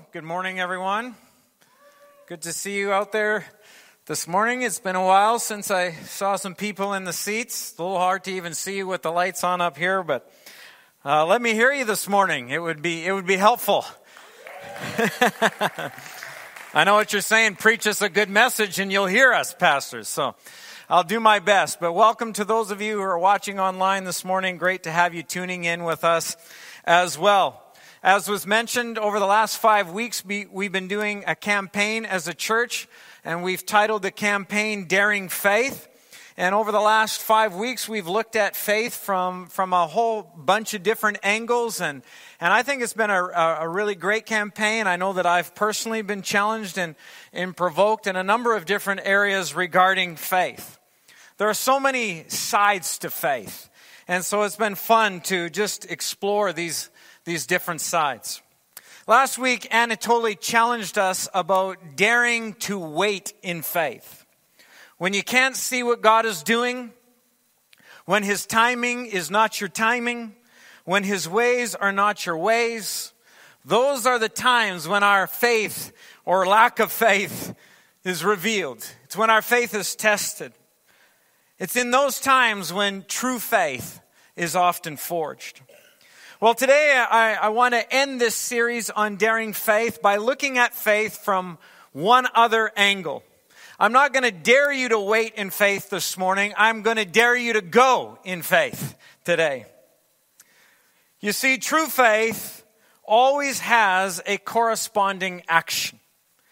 Good morning, everyone. Good to see you out there this morning. It's been a while since I saw some people in the seats. It's a little hard to even see you with the lights on up here, but let me hear you this morning. It would be helpful. I know what you're saying. Preach us a good message and you'll hear us, pastors. So I'll do my best. But welcome to those of you who are watching online this morning. Great to have you tuning in with us as well. As was mentioned, over the last 5 weeks, we've been doing a campaign as a church, and we've titled the campaign Daring Faith. And over the last 5 weeks, we've looked at faith from a whole bunch of different angles, and I think it's been a really great campaign. I know that I've personally been challenged and provoked in a number of different areas regarding faith. There are so many sides to faith, and so it's been fun to just explore these different sides. Last week, Anatoly challenged us about daring to wait in faith. When you can't see what God is doing, when His timing is not your timing, when His ways are not your ways, those are the times when our faith or lack of faith is revealed. It's when our faith is tested. It's in those times when true faith is often forged. Well, today I want to end this series on daring faith by looking at faith from one other angle. I'm not going to dare you to wait in faith this morning. I'm going to dare you to go in faith today. You see, true faith always has a corresponding action.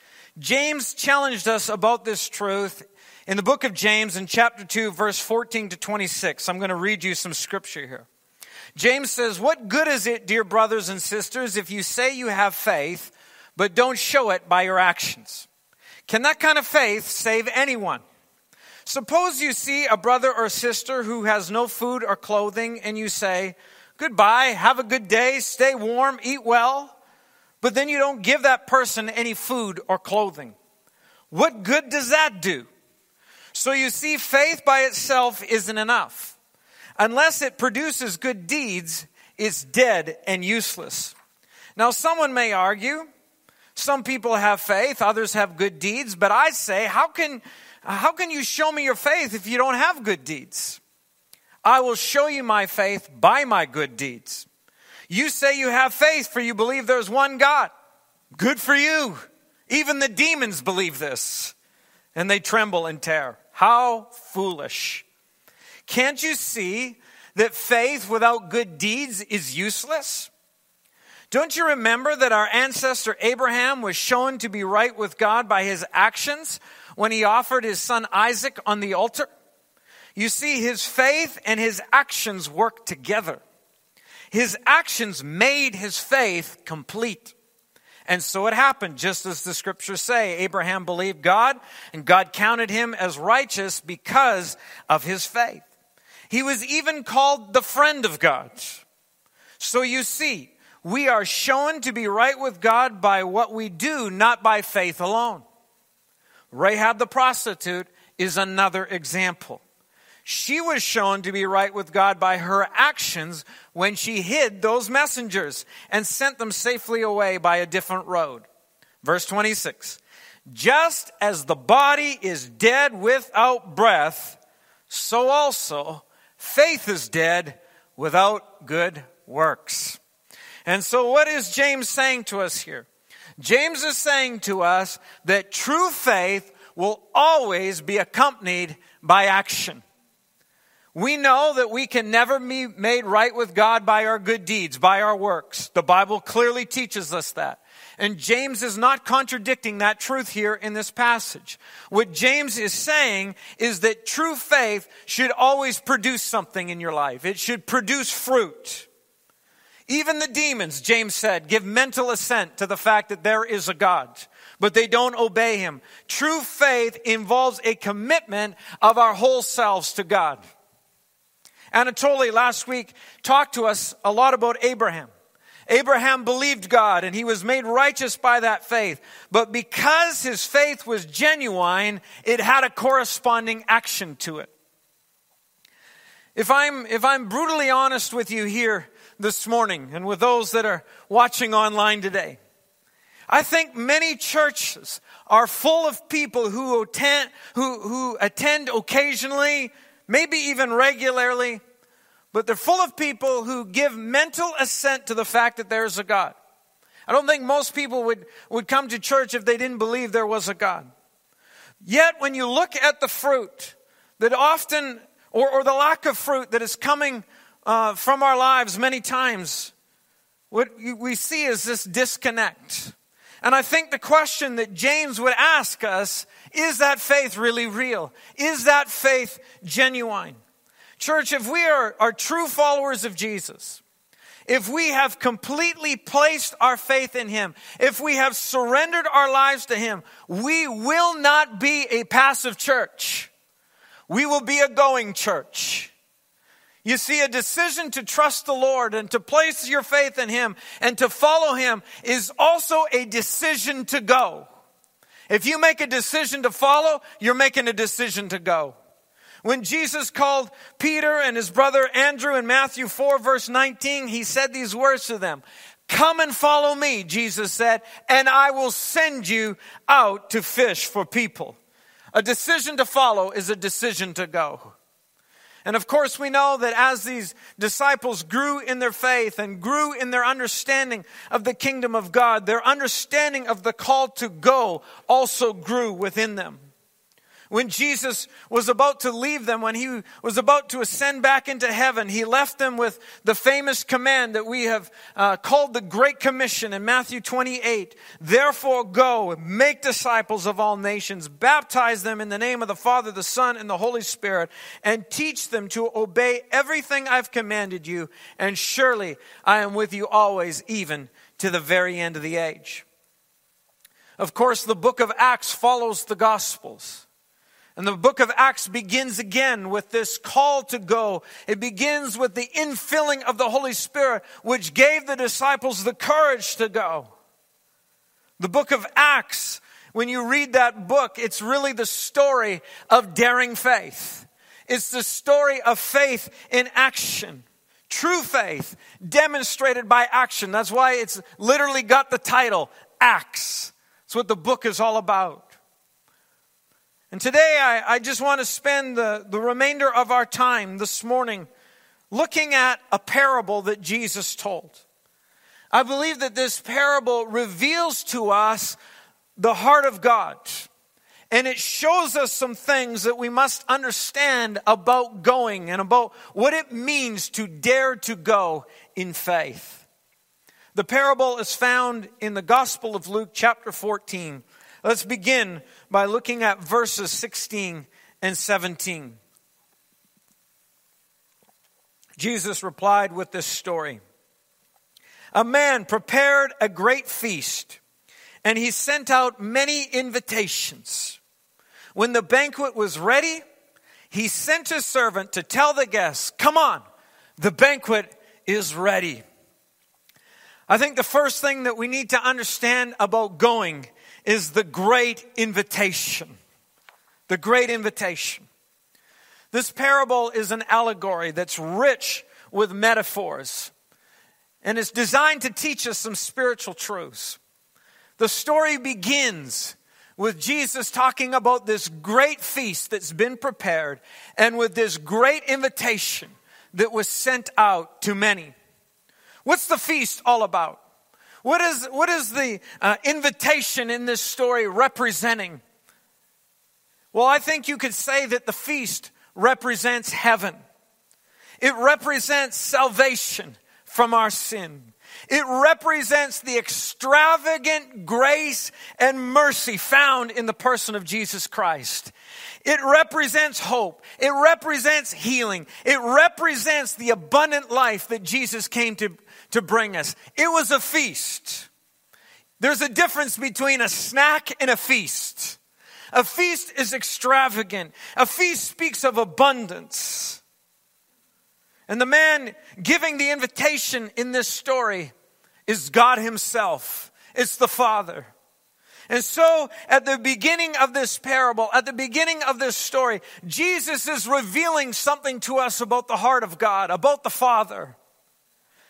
James challenged us about this truth in the book of James in chapter 2, verse 14 to 26. I'm going to read you some scripture here. James says, "What good is it, dear brothers and sisters, if you say you have faith, but don't show it by your actions? Can that kind of faith save anyone? Suppose you see a brother or sister who has no food or clothing, and you say, 'Goodbye, have a good day, stay warm, eat well,' but then you don't give that person any food or clothing. What good does that do? So you see, faith by itself isn't enough. Unless it produces good deeds, it's dead and useless." Now, someone may argue, some people have faith, others have good deeds, but I say, how can you show me your faith if you don't have good deeds? I will show you my faith by my good deeds. You say you have faith for you believe there's one God. Good for you. Even the demons believe this, and they tremble and tear. How foolish. Can't you see that faith without good deeds is useless? Don't you remember that our ancestor Abraham was shown to be right with God by his actions when he offered his son Isaac on the altar? You see, his faith and his actions worked together. His actions made his faith complete. And so it happened, just as the scriptures say. Abraham believed God, and God counted him as righteous because of his faith. He was even called the friend of God. So you see, we are shown to be right with God by what we do, not by faith alone. Rahab the prostitute is another example. She was shown to be right with God by her actions when she hid those messengers and sent them safely away by a different road. Verse 26, "Just as the body is dead without breath, so also faith is dead without good works." And so what is James saying to us here? James is saying to us that true faith will always be accompanied by action. We know that we can never be made right with God by our good deeds, by our works. The Bible clearly teaches us that. And James is not contradicting that truth here in this passage. What James is saying is that true faith should always produce something in your life. It should produce fruit. Even the demons, James said, give mental assent to the fact that there is a God, but they don't obey him. True faith involves a commitment of our whole selves to God. Anatoly last week talked to us a lot about Abraham. Abraham believed God and he was made righteous by that faith. But because his faith was genuine, it had a corresponding action to it. If I'm brutally honest with you here this morning and with those that are watching online today, I think many churches are full of people who attend occasionally, maybe even regularly, but they're full of people who give mental assent to the fact that there is a God. I don't think most people would come to church if they didn't believe there was a God. Yet when you look at the fruit that often, or the lack of fruit that is coming from our lives many times, what we see is this disconnect. And I think the question that James would ask us, is that faith really real? Is that faith genuine? Church, if we are true followers of Jesus, if we have completely placed our faith in Him, if we have surrendered our lives to Him, we will not be a passive church. We will be a going church. You see, a decision to trust the Lord and to place your faith in Him and to follow Him is also a decision to go. If you make a decision to follow, you're making a decision to go. When Jesus called Peter and his brother Andrew in Matthew 4 verse 19, He said these words to them. Come and follow me, Jesus said, and I will send you out to fish for people. A decision to follow is a decision to go. And of course we know that as these disciples grew in their faith and grew in their understanding of the kingdom of God, their understanding of the call to go also grew within them. When Jesus was about to leave them, when He was about to ascend back into heaven, He left them with the famous command that we have called the Great Commission in Matthew 28. Therefore go, make disciples of all nations, baptize them in the name of the Father, the Son, and the Holy Spirit, and teach them to obey everything I've commanded you, and surely I am with you always, even to the very end of the age. Of course, the book of Acts follows the Gospels. And the book of Acts begins again with this call to go. It begins with the infilling of the Holy Spirit, which gave the disciples the courage to go. The book of Acts, when you read that book, it's really the story of daring faith. It's the story of faith in action. True faith demonstrated by action. That's why it's literally got the title, Acts. That's what the book is all about. And today I just want to spend the remainder of our time this morning looking at a parable that Jesus told. I believe that this parable reveals to us the heart of God. And it shows us some things that we must understand about going and about what it means to dare to go in faith. The parable is found in the Gospel of Luke chapter 14. Let's begin by looking at verses 16 and 17. Jesus replied with this story. A man prepared a great feast, and he sent out many invitations. When the banquet was ready, he sent his servant to tell the guests, "Come on, the banquet is ready." I think the first thing that we need to understand about going is the great invitation. The great invitation. This parable is an allegory that's rich with metaphors. And it's designed to teach us some spiritual truths. The story begins with Jesus talking about this great feast that's been prepared and with this great invitation that was sent out to many. What's the feast all about? What is the invitation in this story representing? Well, I think you could say that the feast represents heaven. It represents salvation from our sin. It represents the extravagant grace and mercy found in the person of Jesus Christ. It represents hope. It represents healing. It represents the abundant life that Jesus came to bring us. It was a feast. There's a difference between a snack and a feast. A feast is extravagant. A feast speaks of abundance. And the man giving the invitation in this story is God Himself. It's the Father. And so at the beginning of this parable, at the beginning of this story, Jesus is revealing something to us about the heart of God, about the Father.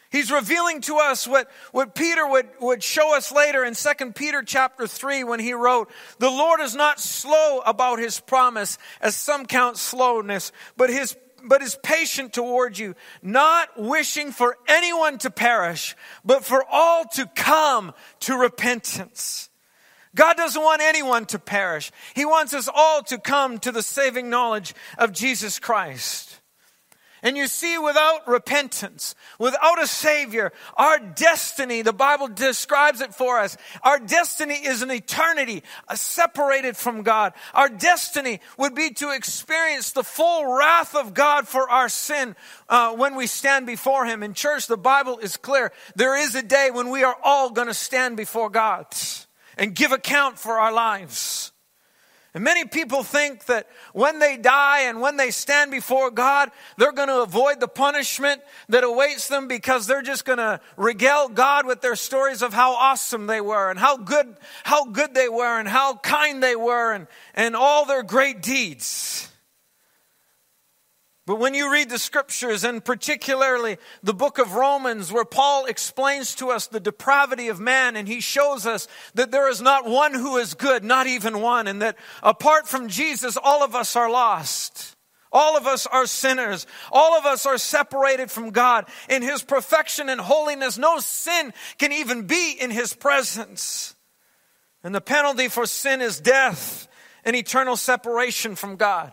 He's revealing to us what Peter would show us later in 2 Peter chapter 3 when he wrote, "The Lord is not slow about his promise, as some count slowness, but is patient toward you, not wishing for anyone to perish, but for all to come to repentance." God doesn't want anyone to perish. He wants us all to come to the saving knowledge of Jesus Christ. And you see, without repentance, without a Savior, our destiny, the Bible describes it for us, our destiny is an eternity separated from God. Our destiny would be to experience the full wrath of God for our sin when we stand before Him. In church, the Bible is clear. There is a day when we are all going to stand before God and give account for our lives. And many people think that when they die and when they stand before God, they're going to avoid the punishment that awaits them because they're just going to regale God with their stories of how awesome they were and how good they were and how kind they were and all their great deeds. But when you read the scriptures, and particularly the book of Romans, where Paul explains to us the depravity of man, and he shows us that there is not one who is good, not even one, and that apart from Jesus, all of us are lost. All of us are sinners. All of us are separated from God. In His perfection and holiness, no sin can even be in His presence. And the penalty for sin is death and eternal separation from God.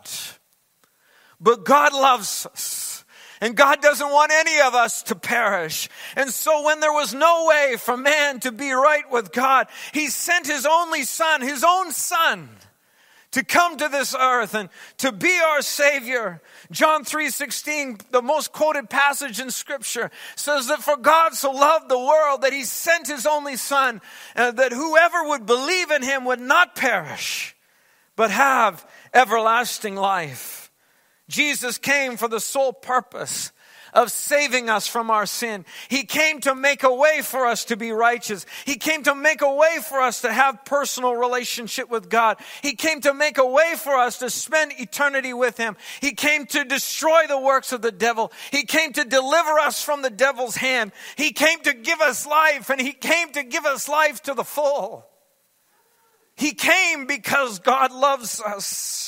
But God loves us, and God doesn't want any of us to perish. And so when there was no way for man to be right with God, He sent His only Son, His own Son, to come to this earth and to be our Savior. John 3:16, the most quoted passage in Scripture, says that for God so loved the world that He sent His only Son, that whoever would believe in Him would not perish, but have everlasting life. Jesus came for the sole purpose of saving us from our sin. He came to make a way for us to be righteous. He came to make a way for us to have personal relationship with God. He came to make a way for us to spend eternity with Him. He came to destroy the works of the devil. He came to deliver us from the devil's hand. He came to give us life, and He came to give us life to the full. He came because God loves us.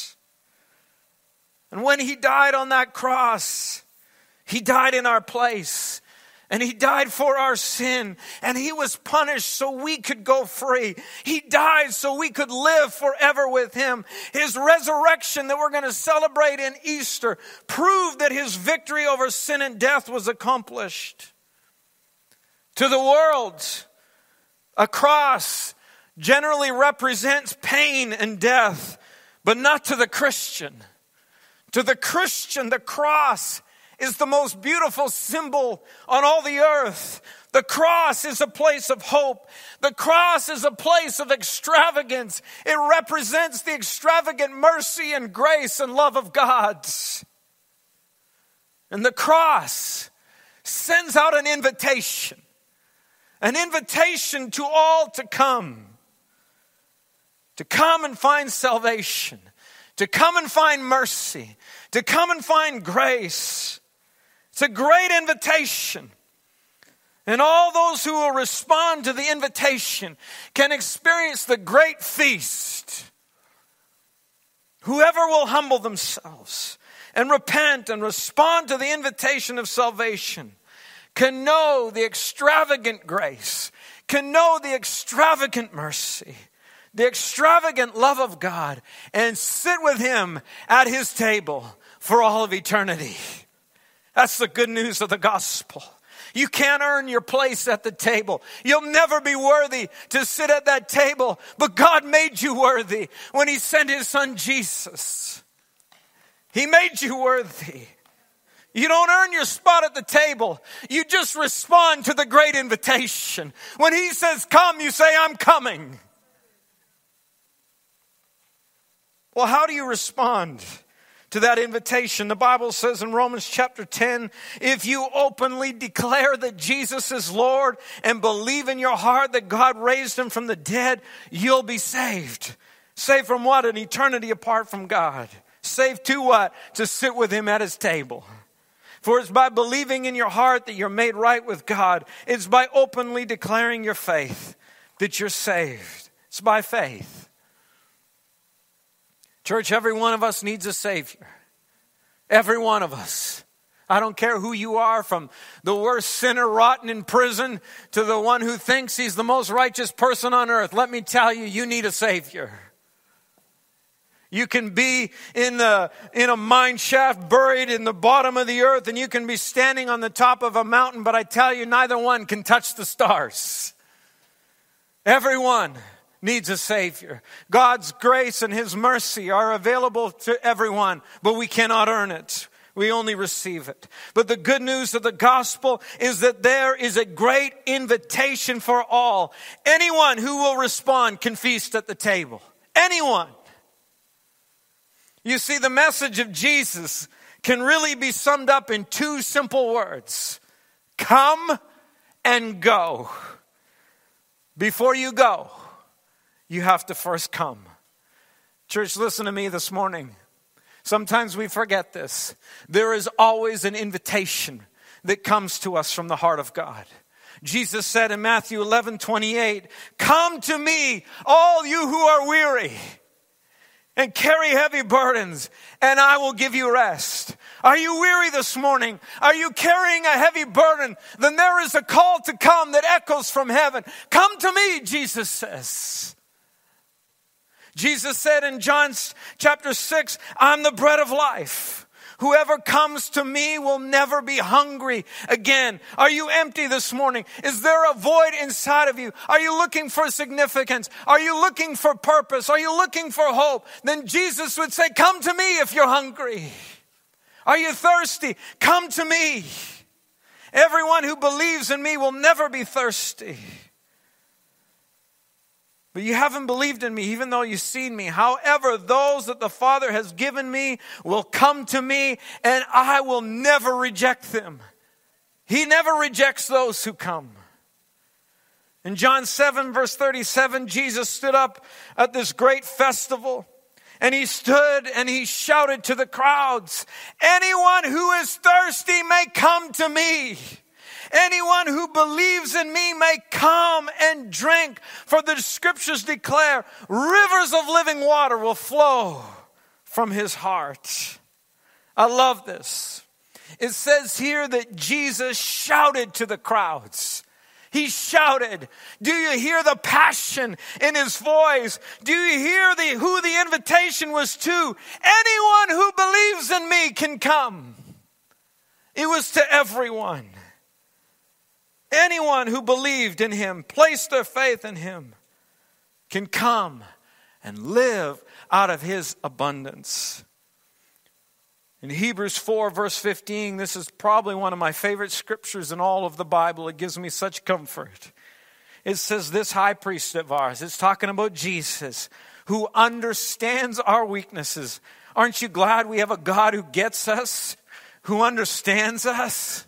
And when He died on that cross, He died in our place. And He died for our sin. And He was punished so we could go free. He died so we could live forever with Him. His resurrection that we're going to celebrate in Easter proved that His victory over sin and death was accomplished. To the world, a cross generally represents pain and death, but not to the Christian. To the Christian, the cross is the most beautiful symbol on all the earth. The cross is a place of hope. The cross is a place of extravagance. It represents the extravagant mercy and grace and love of God. And the cross sends out an invitation to all to come and find salvation. To come and find mercy. To come and find grace. It's a great invitation. And all those who will respond to the invitation can experience the great feast. Whoever will humble themselves and repent and respond to the invitation of salvation can know the extravagant grace, can know the extravagant mercy, the extravagant love of God, and sit with Him at His table for all of eternity. That's the good news of the gospel. You can't earn your place at the table. You'll never be worthy to sit at that table, but God made you worthy when He sent His Son Jesus. He made you worthy. You don't earn your spot at the table. You just respond to the great invitation. When He says, come, you say, I'm coming. Well, how do you respond to that invitation? The Bible says in Romans chapter 10, if you openly declare that Jesus is Lord and believe in your heart that God raised Him from the dead, you'll be saved. Saved from what? An eternity apart from God. Saved to what? To sit with Him at His table. For it's by believing in your heart that you're made right with God. It's by openly declaring your faith that you're saved. It's by faith. Church, every one of us needs a Savior. Every one of us. I don't care who you are, from the worst sinner rotten in prison to the one who thinks he's the most righteous person on earth. Let me tell you, you need a Savior. You can be in a mine shaft buried in the bottom of the earth, and you can be standing on the top of a mountain, but I tell you, neither one can touch the stars. Everyone needs a Savior. God's grace and His mercy are available to everyone, but we cannot earn it. We only receive it. But the good news of the gospel is that there is a great invitation for all. Anyone who will respond can feast at the table. Anyone. You see, the message of Jesus can really be summed up in two simple words. Come and go. Before you go, you have to first come. Church, listen to me this morning. Sometimes we forget this. There is always an invitation that comes to us from the heart of God. Jesus said in Matthew 11:28, "Come to me, all you who are weary and carry heavy burdens, and I will give you rest." Are you weary this morning? Are you carrying a heavy burden? Then there is a call to come that echoes from heaven. Come to me, Jesus says. Jesus said in John chapter 6, "I'm the bread of life. Whoever comes to me will never be hungry again." Are you empty this morning? Is there a void inside of you? Are you looking for significance? Are you looking for purpose? Are you looking for hope? Then Jesus would say, "Come to me if you're hungry." Are you thirsty? Come to me. Everyone who believes in me will never be thirsty. But you haven't believed in me, even though you've seen me. However, those that the Father has given me will come to me, and I will never reject them. He never rejects those who come. In John 7, verse 37, Jesus stood up at this great festival, and he stood and he shouted to the crowds, "Anyone who is thirsty may come to me. Anyone who believes in me may come and drink, for the scriptures declare rivers of living water will flow from his heart." I love this. It says here that Jesus shouted to the crowds. He shouted. Do you hear the passion in his voice? Do you hear who the invitation was to? Anyone who believes in me can come. It was to everyone. Anyone who believed in him, placed their faith in him, can come and live out of his abundance. In Hebrews 4, verse 15, this is probably one of my favorite scriptures in all of the Bible. It gives me such comfort. It says, "This high priest of ours," it's talking about Jesus, "who understands our weaknesses." Aren't you glad we have a God who gets us, who understands us?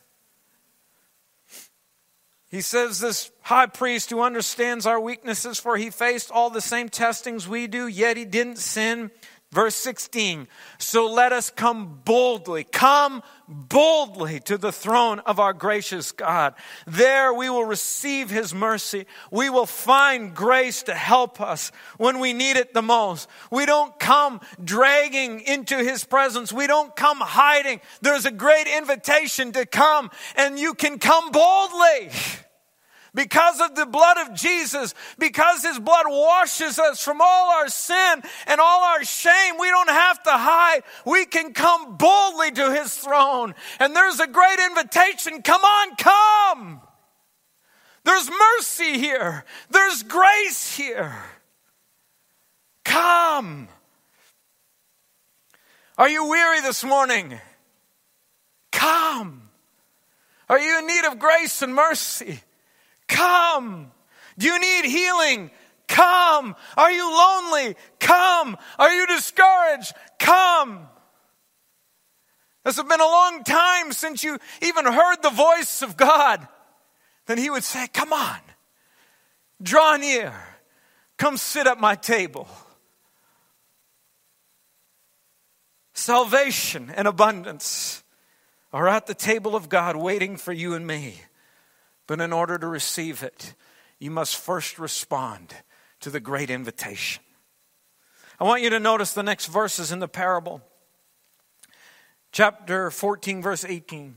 He says, "This high priest who understands our weaknesses, for he faced all the same testings we do, yet he didn't sin." Verse 16, "So let us come boldly to the throne of our gracious God. There we will receive his mercy. We will find grace to help us when we need it the most." We don't come dragging into his presence. We don't come hiding. There's a great invitation to come, and you can come boldly. Because of the blood of Jesus, because his blood washes us from all our sin and all our shame, we don't have to hide. We can come boldly to his throne. And there's a great invitation. Come on, come. There's mercy here. There's grace here. Come. Are you weary this morning? Come. Are you in need of grace and mercy? Come. Do you need healing? Come. Are you lonely? Come. Are you discouraged? Come. This has been a long time since you even heard the voice of God. Then he would say, "Come on. Draw near. Come sit at my table." Salvation and abundance. are at the table of God waiting for you and me. But in order to receive it, you must first respond to the great invitation. I want you to notice the next verses in the parable. Chapter 14, verse 18.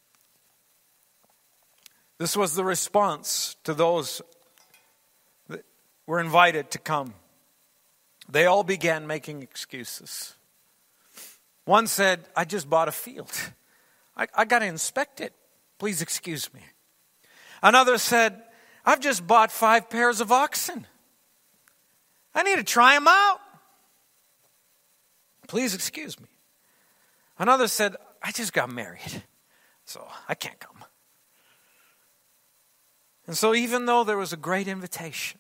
This was the response to those that were invited to come. They all began making excuses. One said, I just bought a field. I got to inspect it. Please excuse me. Another said, I've just bought 5 pairs of oxen. I need to try them out. Please excuse me. Another said, I just got married, so I can't come. And so even though there was a great invitation,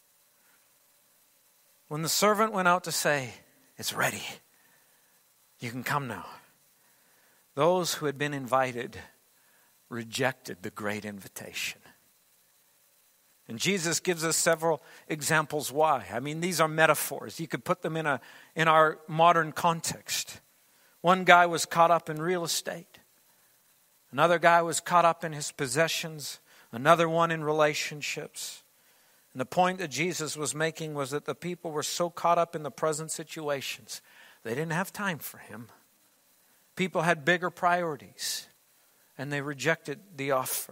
when the servant went out to say, it's ready, you can come now, those who had been invited rejected the great invitation. And Jesus gives us several examples why. I mean, these are metaphors. You could put them in our modern context. One guy was caught up in real estate. Another guy was caught up in his possessions. Another one in relationships. And the point that Jesus was making was that the people were so caught up in the present situations, they didn't have time for him. People had bigger priorities, and they rejected the offer.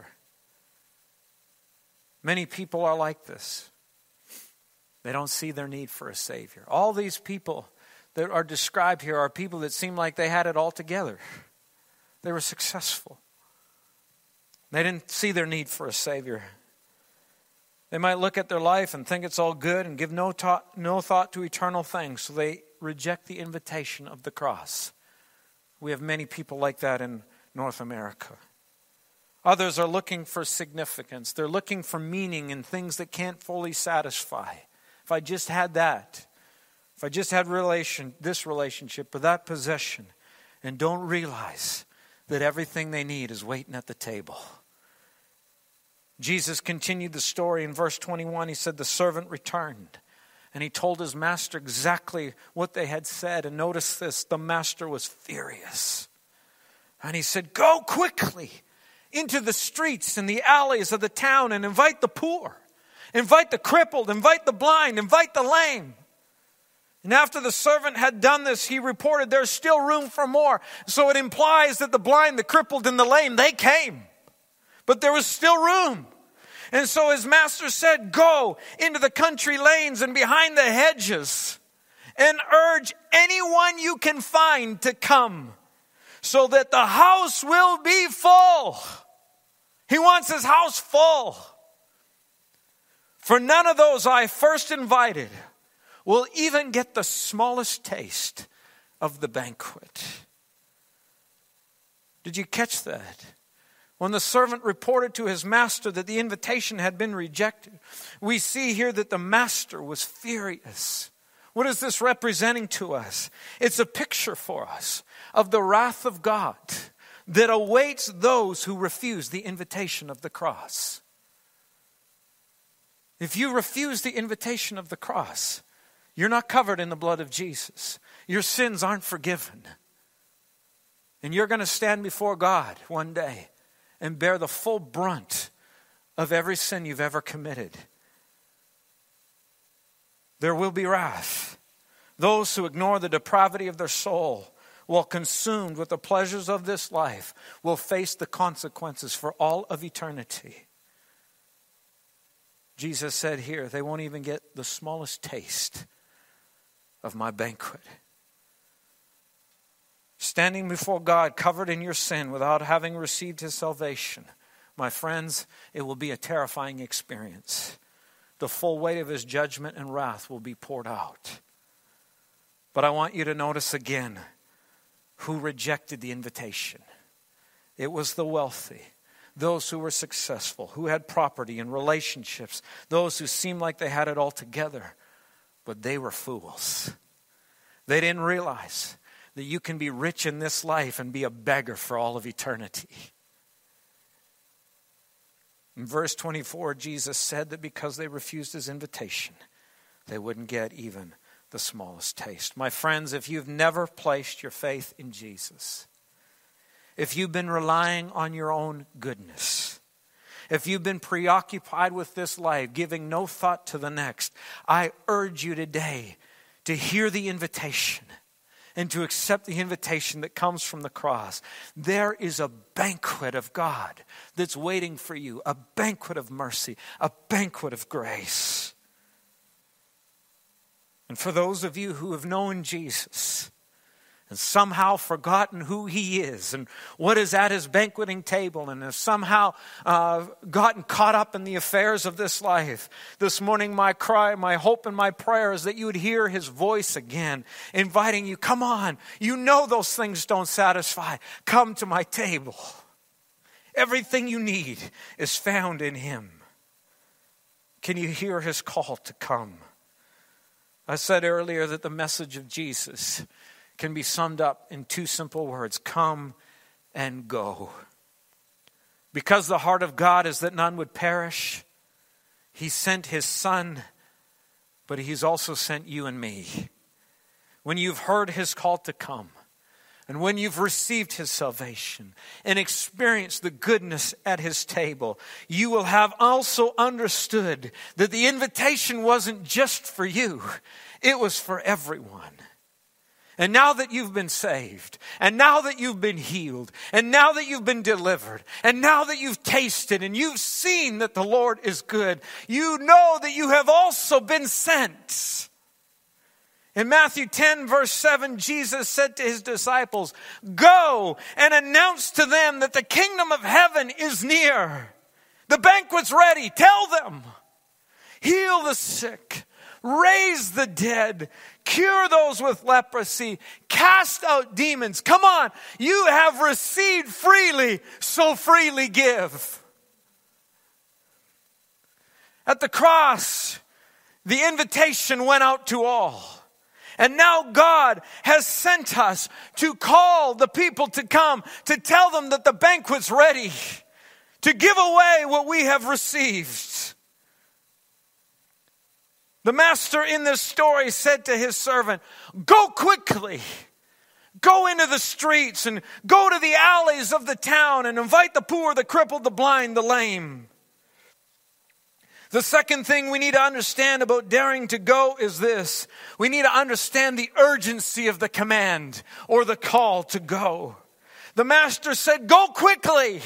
Many people are like this. They don't see their need for a Savior. All these people that are described here are people that seem like they had it all together. They were successful. They didn't see their need for a Savior. They might look at their life and think it's all good and give no thought to eternal things. So they reject the invitation of the cross. We have many people like that in North America. Others are looking for significance. They're looking for meaning in things that can't fully satisfy. If I just had that, if I just had this relationship or that possession, and don't realize that everything they need is waiting at the table. Jesus continued the story in verse 21. He said the servant returned and he told his master exactly what they had said. And notice this, the master was furious. And he said, go quickly into the streets and the alleys of the town and invite the poor, invite the crippled, invite the blind, invite the lame. And after the servant had done this, he reported there's still room for more. So it implies that the blind, the crippled, and the lame, they came. But there was still room. And so his master said, go into the country lanes and behind the hedges and urge anyone you can find to come so that the house will be full. He wants his house full. For none of those I first invited will even get the smallest taste of the banquet. Did you catch that? When the servant reported to his master that the invitation had been rejected, we see here that the master was furious. What is this representing to us? It's a picture for us of the wrath of God that awaits those who refuse the invitation of the cross. If you refuse the invitation of the cross, you're not covered in the blood of Jesus. Your sins aren't forgiven. And you're going to stand before God one day and bear the full brunt of every sin you've ever committed. There will be wrath. Those who ignore the depravity of their soul while consumed with the pleasures of this life will face the consequences for all of eternity. Jesus said here, they won't even get the smallest taste of my banquet. Standing before God covered in your sin without having received his salvation, my friends, it will be a terrifying experience. The full weight of his judgment and wrath will be poured out. But I want you to notice again who rejected the invitation. It was the wealthy, those who were successful, who had property and relationships, those who seemed like they had it all together. But they were fools. They didn't realize that you can be rich in this life and be a beggar for all of eternity. In verse 24, Jesus said that because they refused his invitation, they wouldn't get even the smallest taste. My friends, if you've never placed your faith in Jesus, if you've been relying on your own goodness, if you've been preoccupied with this life, giving no thought to the next, I urge you today to hear the invitation and to accept the invitation that comes from the cross. There is a banquet of God that's waiting for you, a banquet of mercy, a banquet of grace. And for those of you who have known Jesus and somehow forgotten who he is and what is at his banqueting table, and have somehow gotten caught up in the affairs of this life, this morning my cry, my hope and my prayer is that you would hear his voice again, inviting you, come on, you know those things don't satisfy. Come to my table. Everything you need is found in him. Can you hear his call to come? I said earlier that the message of Jesus can be summed up in two simple words: come and go. Because the heart of God is that none would perish, he sent his Son, but he's also sent you and me. When you've heard his call to come, and when you've received his salvation and experienced the goodness at his table, you will have also understood that the invitation wasn't just for you, it was for everyone. And now that you've been saved, and now that you've been healed, and now that you've been delivered, and now that you've tasted and you've seen that the Lord is good, you know that you have also been sent. In Matthew 10 verse 7, Jesus said to his disciples, go and announce to them that the kingdom of heaven is near. The banquet's ready. Tell them. Heal the sick. Raise the dead. Cure those with leprosy. Cast out demons. Come on. You have received freely, so freely give. At the cross, the invitation went out to all. And now God has sent us to call the people to come, to tell them that the banquet's ready, to give away what we have received. The master in this story said to his servant, go quickly. Go into the streets and go to the alleys of the town and invite the poor, the crippled, the blind, the lame. The second thing we need to understand about daring to go is this. We need to understand the urgency of the command or the call to go. The master said, go quickly.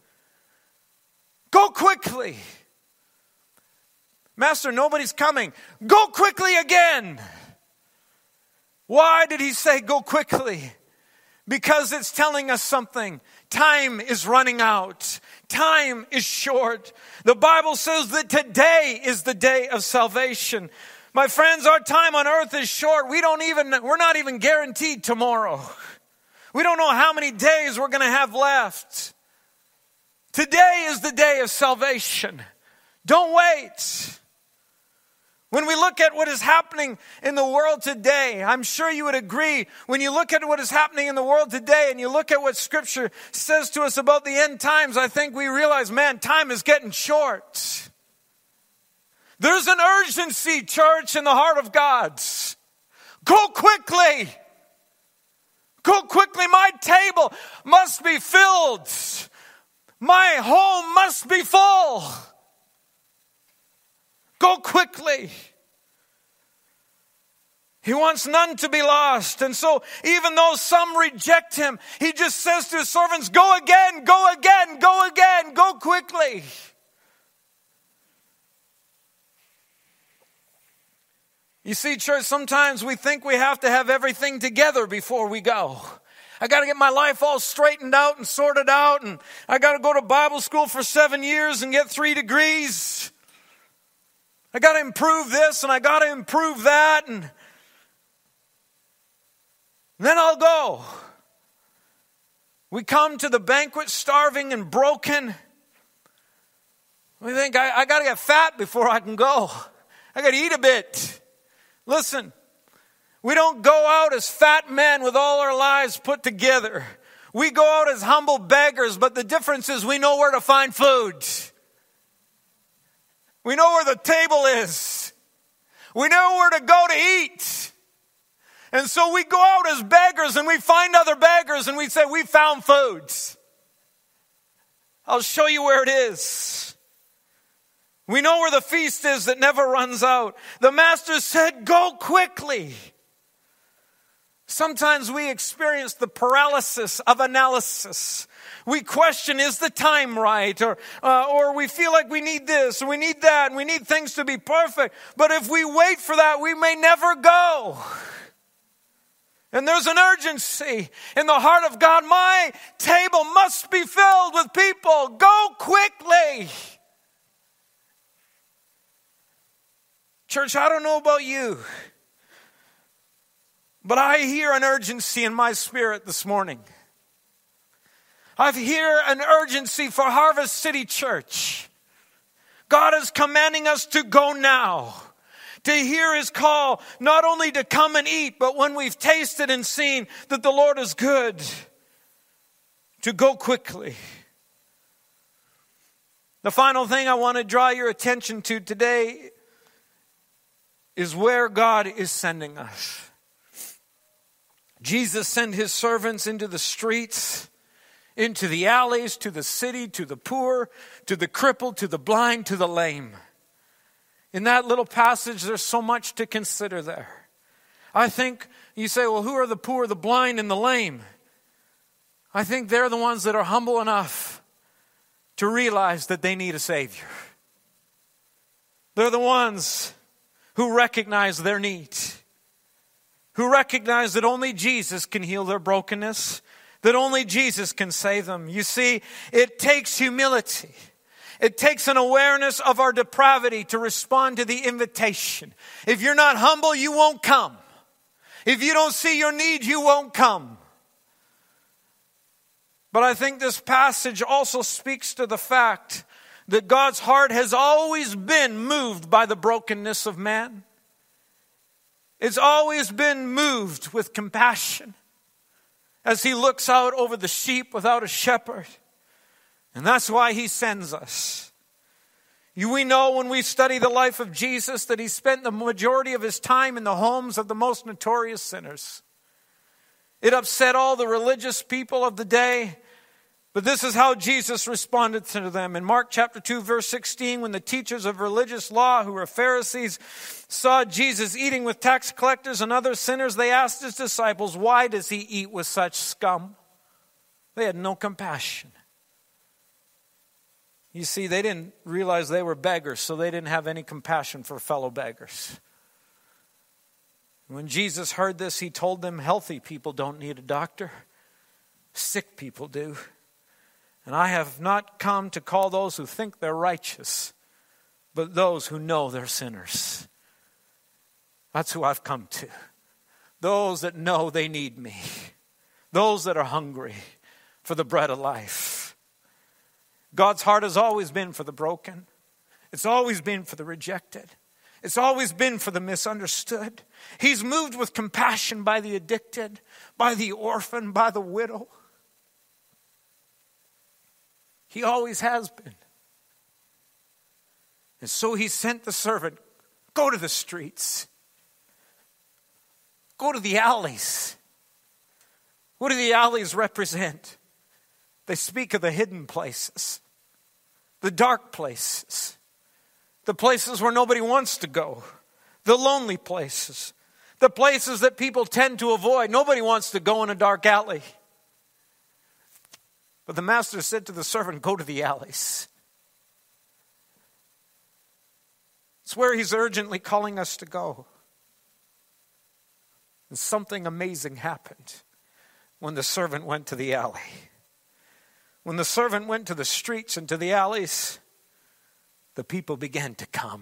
Go quickly. Master, nobody's coming. Go quickly again. Why did he say go quickly? Because it's telling us something. Time is running out. Time is short. The Bible says that today is the day of salvation. My friends, our time on earth is short. We're not even guaranteed tomorrow. We don't know how many days we're going to have left. Today is the day of salvation. Don't wait. When we look at what is happening in the world today, I'm sure you would agree, when you look at what is happening in the world today and you look at what Scripture says to us about the end times, I think we realize, man, time is getting short. There's an urgency, church, in the heart of God. Go quickly. Go quickly. My table must be filled. My home must be full. Go quickly. He wants none to be lost. And so even though some reject him, he just says to his servants, go again, go again, go again, go quickly. You see, church, sometimes we think we have to have everything together before we go. I got to get my life all straightened out and sorted out, and I got to go to Bible school for 7 years and get 3 degrees. I got to improve this and I got to improve that, and then I'll go. We come to the banquet starving and broken. We think, I got to get fat before I can go. I got to eat a bit. Listen, we don't go out as fat men with all our lives put together. We go out as humble beggars, but the difference is we know where to find food. We know where the table is. We know where to go to eat. And so we go out as beggars and we find other beggars and we say, we found food. I'll show you where it is. We know where the feast is that never runs out. The master said, go quickly. Sometimes we experience the paralysis of analysis. We question, is the time right? Or we feel like we need this, or we need that, and we need things to be perfect. But if we wait for that, we may never go. And there's an urgency in the heart of God. My table must be filled with people. Go quickly. Church, I don't know about you, but I hear an urgency in my spirit this morning. I hear an urgency for Harvest City Church. God is commanding us to go now. To hear his call, not only to come and eat, but when we've tasted and seen that the Lord is good, to go quickly. The final thing I want to draw your attention to today is where God is sending us. Jesus sent his servants into the streets, into the alleys, to the city, to the poor, to the crippled, to the blind, to the lame. In that little passage, there's so much to consider there. I think you say, well, who are the poor, the blind, and the lame? I think they're the ones that are humble enough to realize that they need a Savior. They're the ones who recognize their need, who recognize that only Jesus can heal their brokenness, that only Jesus can save them. You see, it takes humility. It takes an awareness of our depravity to respond to the invitation. If you're not humble, you won't come. If you don't see your need, you won't come. But I think this passage also speaks to the fact that God's heart has always been moved by the brokenness of man. It's always been moved with compassion as he looks out over the sheep without a shepherd. And that's why he sends us. We know when we study the life of Jesus that he spent the majority of his time in the homes of the most notorious sinners. It upset all the religious people of the day. But this is how Jesus responded to them. In Mark chapter 2, verse 16, when the teachers of religious law, who were Pharisees, saw Jesus eating with tax collectors and other sinners, they asked his disciples, why does he eat with such scum? They had no compassion. You see, they didn't realize they were beggars, so they didn't have any compassion for fellow beggars. When Jesus heard this, he told them, healthy people don't need a doctor. Sick people do. And I have not come to call those who think they're righteous, but those who know they're sinners. That's who I've come to. Those that know they need me. Those that are hungry for the bread of life. God's heart has always been for the broken. It's always been for the rejected. It's always been for the misunderstood. He's moved with compassion by the addicted, by the orphan, by the widow. He always has been. And so he sent the servant, go to the streets. Go to the alleys. What do the alleys represent? They speak of the hidden places, the dark places, the places where nobody wants to go, the lonely places, the places that people tend to avoid. Nobody wants to go in a dark alley. But the master said to the servant, go to the alleys. It's where he's urgently calling us to go. And something amazing happened when the servant went to the alley. When the servant went to the streets and to the alleys, the people began to come.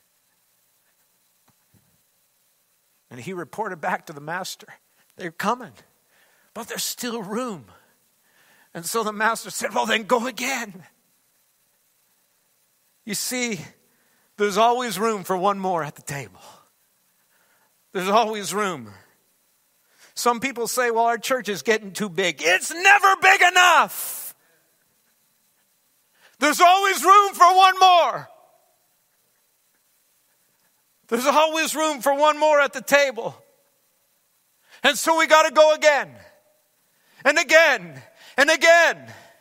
And he reported back to the master, they're coming, but there's still room. And so the master said, well, then go again. You see, there's always room for one more at the table. There's always room. Some people say, well, our church is getting too big. It's never big enough. There's always room for one more. There's always room for one more at the table. And so we got to go again and again and again.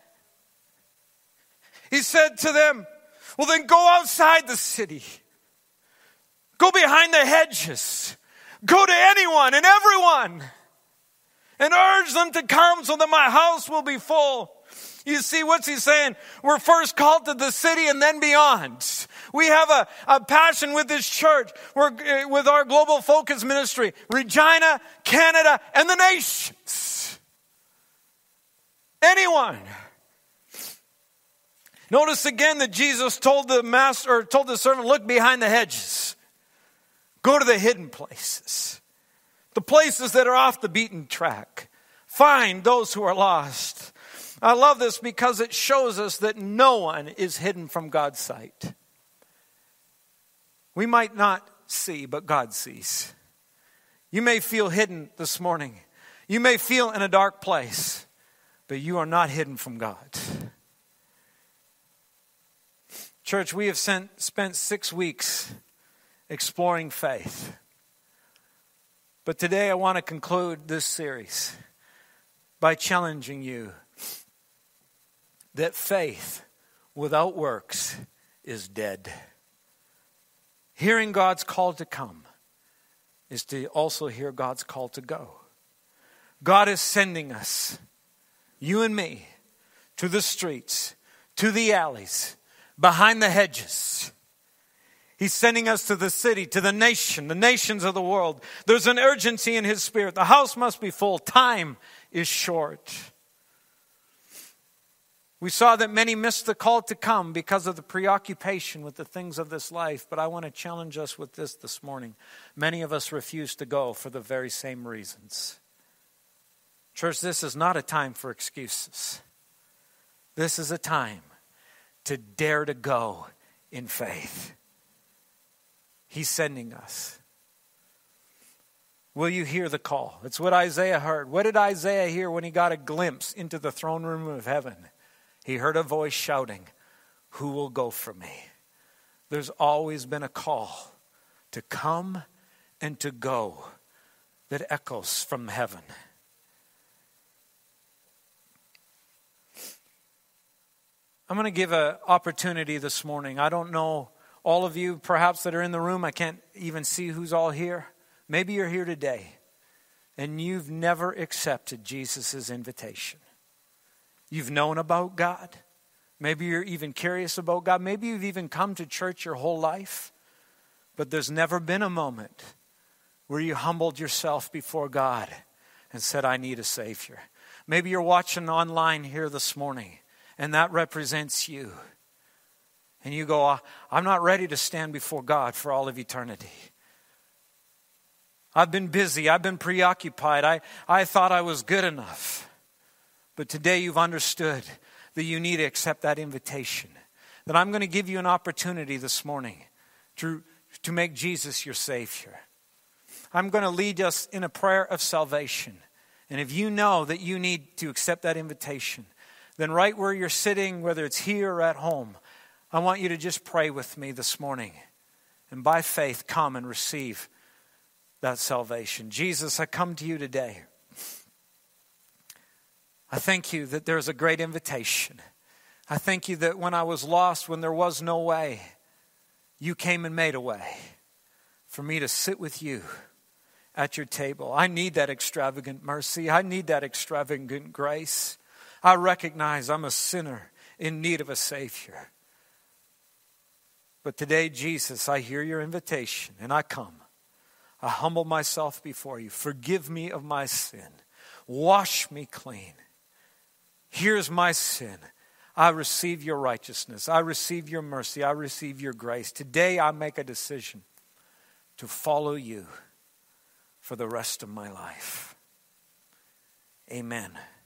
He said to them, well, then go outside the city. Go behind the hedges. Go to anyone and everyone and urge them to come so that my house will be full. You see, what's he saying? We're first called to the city and then beyond. We have a passion with this church, with our global focus ministry, Regina, Canada, and the nations. Anyone. Notice again that Jesus told the servant, look behind the hedges. Go to the hidden places. The places that are off the beaten track. Find those who are lost. I love this because it shows us that no one is hidden from God's sight. We might not see, but God sees. You may feel hidden this morning. You may feel in a dark place, but you are not hidden from God. Church, we have spent 6 weeks exploring faith. But today I want to conclude this series by challenging you that faith without works is dead. Hearing God's call to come is to also hear God's call to go. God is sending us, you and me, to the streets, to the alleys, behind the hedges. He's sending us to the city, to the nations of the world. There's an urgency in His Spirit. The house must be full. Time is short. We saw that many missed the call to come because of the preoccupation with the things of this life. But I want to challenge us with this morning. Many of us refuse to go for the very same reasons. Church, this is not a time for excuses. This is a time to dare to go in faith. He's sending us. Will you hear the call? It's what Isaiah heard. What did Isaiah hear when he got a glimpse into the throne room of heaven? He heard a voice shouting, "Who will go for me?" There's always been a call to come and to go that echoes from heaven. I'm going to give an opportunity this morning. I don't know all of you perhaps that are in the room. I can't even see who's all here. Maybe you're here today and you've never accepted Jesus' invitation. You've known about God. Maybe you're even curious about God. Maybe you've even come to church your whole life. But there's never been a moment where you humbled yourself before God and said, I need a Savior. Maybe you're watching online here this morning and that represents you. And you go, I'm not ready to stand before God for all of eternity. I've been busy. I've been preoccupied. I thought I was good enough. But today you've understood that you need to accept that invitation. That I'm going to give you an opportunity this morning to make Jesus your Savior. I'm going to lead us in a prayer of salvation. And if you know that you need to accept that invitation, then right where you're sitting, whether it's here or at home, I want you to just pray with me this morning. And by faith, come and receive that salvation. Jesus, I come to you today. I thank you that there's a great invitation. I thank you that when I was lost, when there was no way, you came and made a way for me to sit with you at your table. I need that extravagant mercy. I need that extravagant grace. I recognize I'm a sinner in need of a Savior. But today, Jesus, I hear your invitation and I come. I humble myself before you. Forgive me of my sin. Wash me clean. Here's my sin. I receive your righteousness. I receive your mercy. I receive your grace. Today I make a decision to follow you for the rest of my life. Amen.